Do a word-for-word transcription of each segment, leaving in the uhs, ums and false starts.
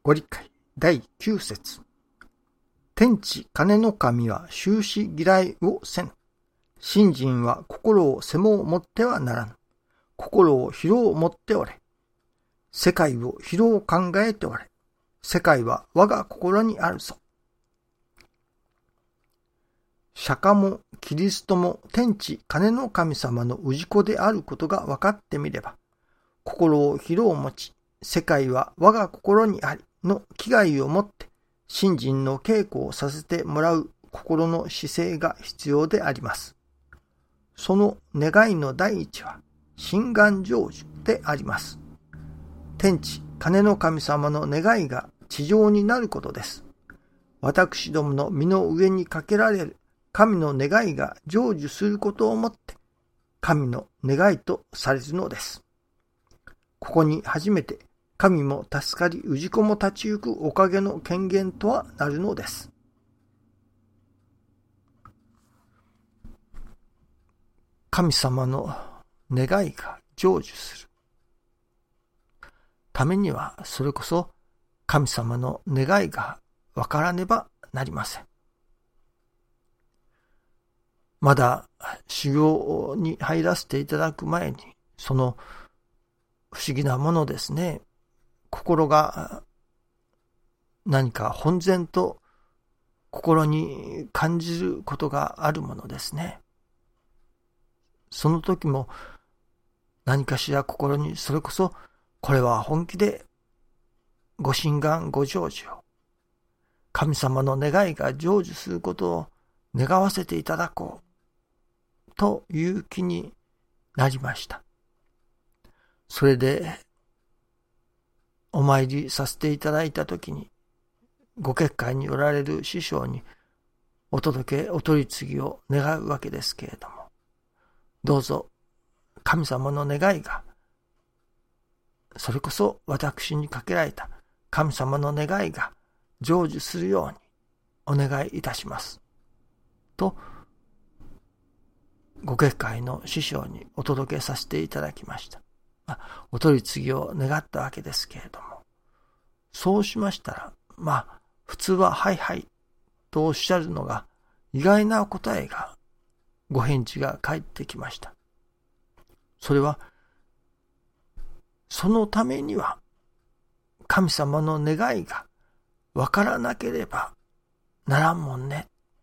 ご理解だいきゅう節。天地金の神は終始嫌いをせぬ。信心は心を狭をもってはならぬ。心を広をもっておれ。世界を広を考えておれ。世界は我が心にあるぞ。釈迦もキリストも天地金の神様の氏子であることが分かってみれば、心を広を持ち、世界は我が心にありの気概を持って信心の稽古をさせてもらう心の姿勢が必要であります。その願いの第一は心願成就であります。天地金の神様の願いが地上になることです。私どもの身の上にかけられる神の願いが成就することをもって神の願いとされるのです。ここに初めて神も助かり氏子も立ち行くおかげの権限とはなるのです。神様の願いが成就するためには、それこそ神様の願いがわからねばなりません。まだ修行に入らせていただく前に、その不思議なものですね、心が何か本然と心に感じることがあるものですね。その時も何かしら心に、それこそこれは本気でご心願ご成就を、神様の願いが成就することを願わせていただこうという気になりました。それでお参りさせていただいたときに、ご結界におられる師匠にお届け、お取り次ぎを願うわけですけれども、どうぞ神様の願いが、それこそ私にかけられた神様の願いが成就するようにお願いいたしますと、ご結界の師匠にお届けさせていただきました。お取り次ぎを願ったわけですけれども、そうしましたら、まあ普通ははいはいとおっしゃるのが、意外な答えが、ご返事が返ってきました。それは、そのためには神様の願いがわからなければならんもんね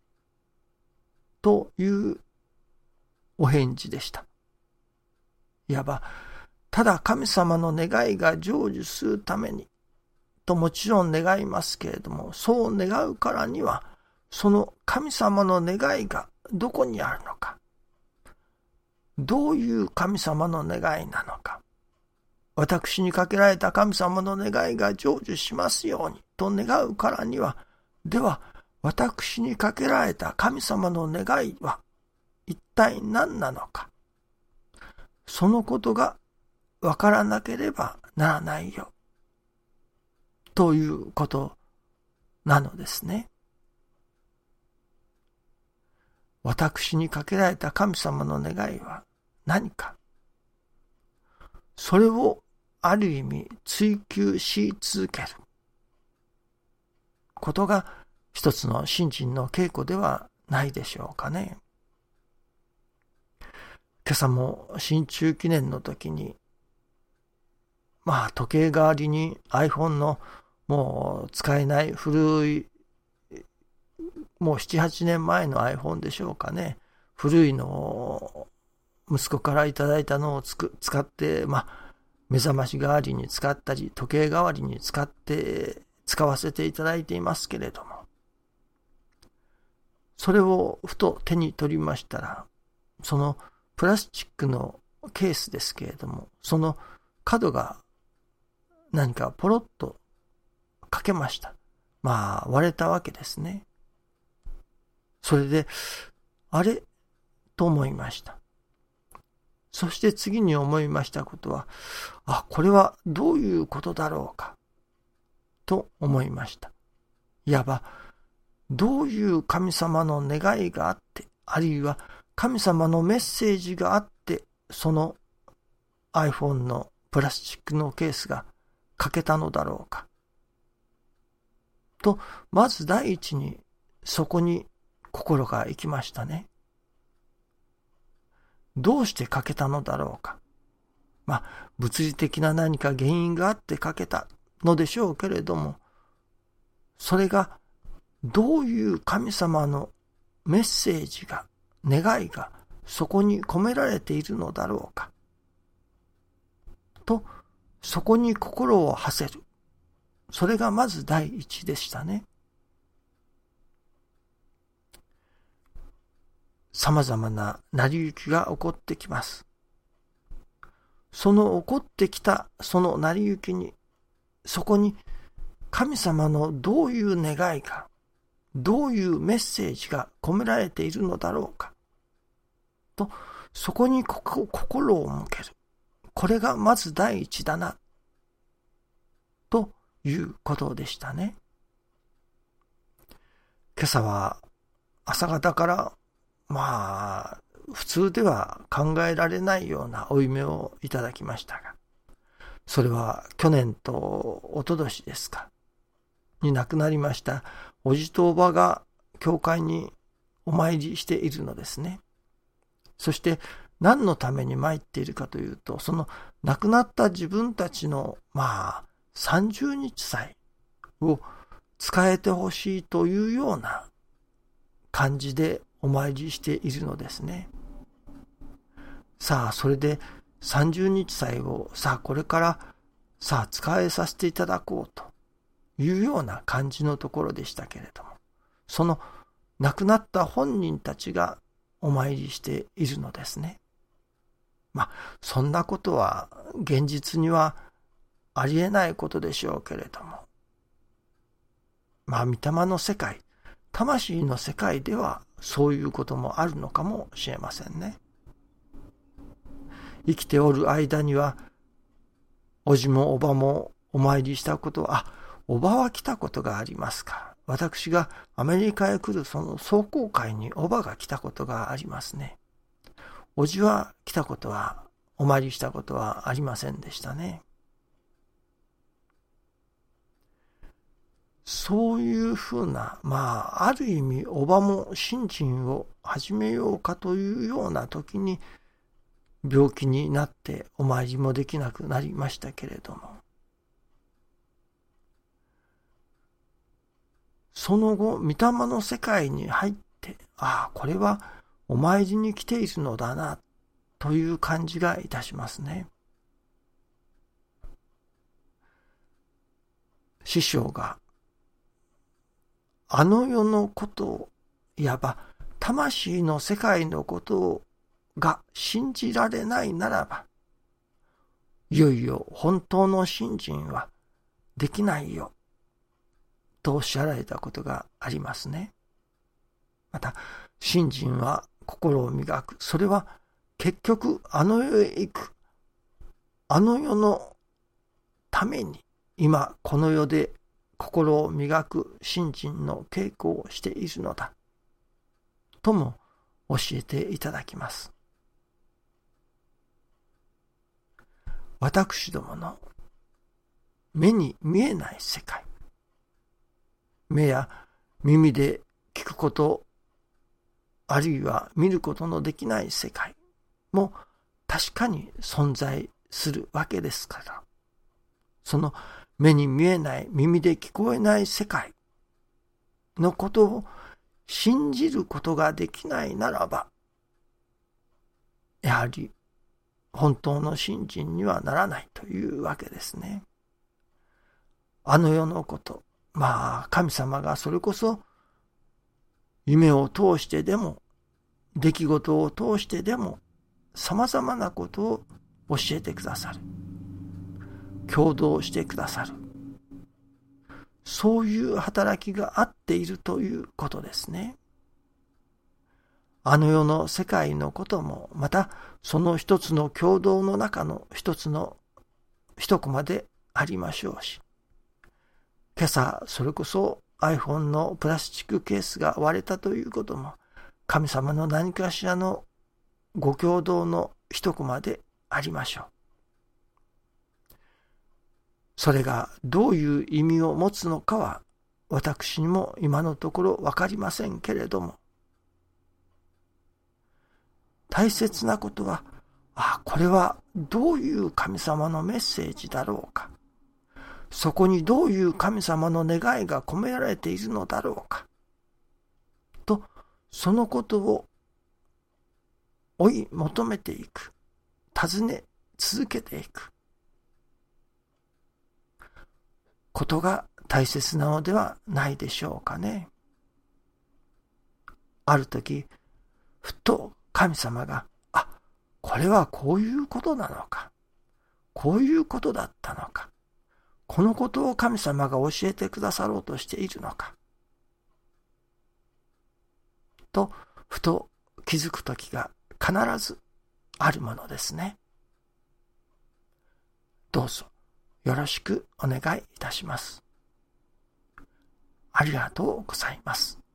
というお返事でした。いわば、ただ神様の願いが成就するためにともちろん願いますけれども、そう願うからにはその神様の願いがどこにあるのか、どういう神様の願いなのか、私にかけられた神様の願いが成就しますようにと願うからには、では私にかけられた神様の願いは一体何なのか、そのことがわからなければならないよということなのですね。私にかけられた神様の願いは何か、それをある意味追求し続けることが一つの信心の稽古ではないでしょうかね。今朝も新中記念の時に、まあ時計代わりに iPhone のもう使えない古い、もうななはちねんまえの iPhone でしょうかね。古いのを息子からいただいたのをつく使って、まあ目覚まし代わりに使ったり、時計代わりに使って使わせていただいていますけれども、それをふと手に取りましたら、そのプラスチックのケースですけれども、その角が何かポロッと欠けました。まあ割れたわけですね。それで、あれと思いました。そして次に思いましたことは、あ、これはどういうことだろうかと思いました。いわば、どういう神様の願いがあって、あるいは神様のメッセージがあって、その iPhone のプラスチックのケースが欠けたのだろうか。 と、まず第一にそこに心が行きましたね。どうして欠けたのだろうか。まあ、物理的な何か原因があって欠けたのでしょうけれども、それがどういう神様のメッセージが、願いがそこに込められているのだろうか。と、そこに心を馳せる。それがまず第一でしたね。様々な成り行きが起こってきます。その起こってきたその成り行きに、そこに神様のどういう願いが、どういうメッセージが込められているのだろうか。と、そこに心を向ける。これがまず第一だな。ということでしたね。今朝は朝方からまあ普通では考えられないようなお夢をいただきましたが、それは去年と一昨年ですかに亡くなりましたおじとおばが教会にお参りしているのですね。そして何のために参っているかというと、その亡くなった自分たちのまあさんじゅうにち祭を使えてほしいというような感じでお参りしているのですね。さあ、それでさんじゅうにち祭をさあこれからさあ使えさせていただこうというような感じのところでしたけれども、その亡くなった本人たちがお参りしているのですね。まあそんなことは現実にはありえないことでしょうけれども、まあ御霊の世界、魂の世界ではそういうこともあるのかもしれませんね。生きておる間にはおじもおばもお参りしたことは、あ、おばは来たことがありますか。私がアメリカへ来るその壮行会におばが来たことがありますね。おじは来たことは、お参りしたことはありませんでしたね。そういうふうな、まあ、ある意味、おばも信心を始めようかというような時に、病気になってお参りもできなくなりましたけれども、その後、御霊の世界に入って、ああ、これはお参りに来ているのだな、という感じがいたしますね。師匠が、あの世のことを、いわば魂の世界のことが信じられないならば、いよいよ本当の信心はできないよ、とおっしゃられたことがありますね。また、信心は心を磨く。それは結局あの世へ行く。あの世のために今この世で心を磨く信心の稽古をしているのだ。とも教えていただきます。私どもの目に見えない世界。目や耳で聞くこと、あるいは見ることのできない世界も確かに存在するわけですから、その目に見えない、耳で聞こえない世界のことを信じることができないならば、やはり本当の信心にはならないというわけですね。あの世のこと、まあ神様がそれこそ夢を通してでも出来事を通してでも様々なことを教えてくださる、共同してくださる、そういう働きがあっているということですね。あの世の世界のこともまたその一つの共同の中の一つの一コマでありましょうし、今朝それこそ iPhone のプラスチックケースが割れたということも神様の何かしらのご共同の一コマでありましょう。それがどういう意味を持つのかは私にも今のところわかりませんけれども、大切なことは、あ、これはどういう神様のメッセージだろうか。そこにどういう神様の願いが込められているのだろうか。と、そのことを追い求めていく。尋ね続けていく。ことが大切なのではないでしょうかね。あるとき、ふと神様が、あ、これはこういうことなのか。こういうことだったのか。このことを神様が教えてくださろうとしているのか。と、ふと気づくときが必ずあるものですね。どうぞよろしくお願いいたします。ありがとうございます。